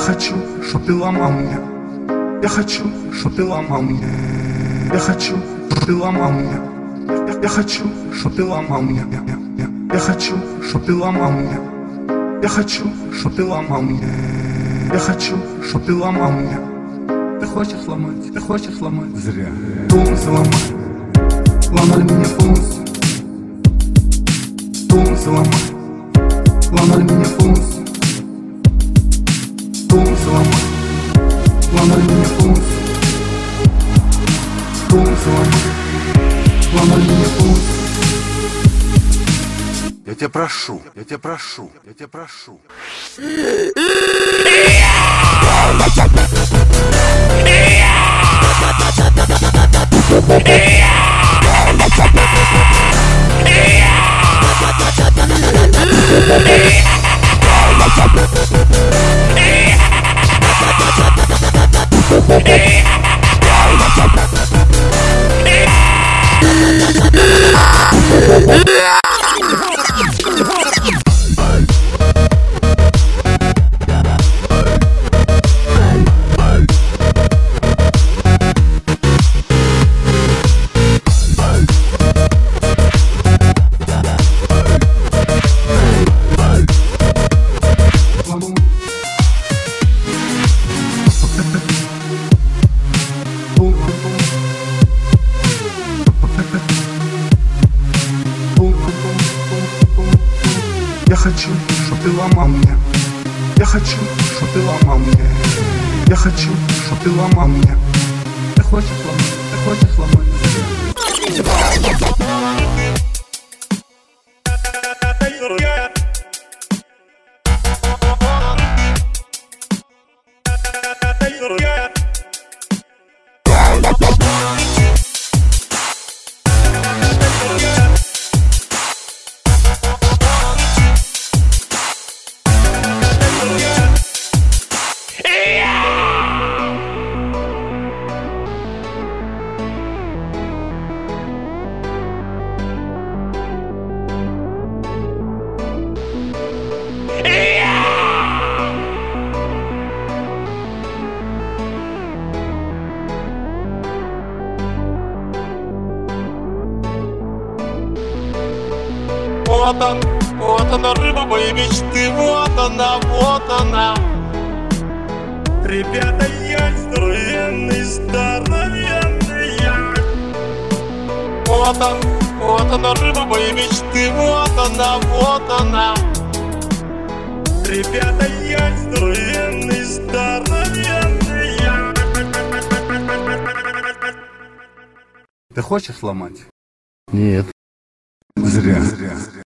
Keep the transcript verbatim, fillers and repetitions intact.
хочу, чтоб ты ломал меня. Я хочу, чтоб ты ломал меня. Я хочу, чтоб ты ломал меня. Я, я хочу, чтоб ты ломал меня. Я, я, я хочу, чтоб ты ломал меня. Я хочу, чтоб ты ломал меня. Я хочу, чтоб ты ломал меня. Ты хочешь ломать, ты хочешь ломать. Зря. Полностью ломай. Ломай меня полностью. Полностью ломай. Ломай меня полностью. Полностью ломай. Ломай меня полностью. Полностью ломай. Ломай меня полностью. Я тебя прошу, я тебя прошу, я тебя прошу. Я хочу, чтоб ты ломал меня. Я хочу, чтоб ты ломал меня. Я хочу, чтоб ты ломал меня. Ты хочешь ломать, ты хочешь ломать. Вот он, вот она, рыба моей мечты, вот она, вот она. Ребята, я здоровенный, здоровенный я. Вот он, вот она, рыба моей мечты, вот она, вот она. Ребята, я здоровенный, здоровенный я. Ты хочешь ломать? Нет. Зря, зря, зря.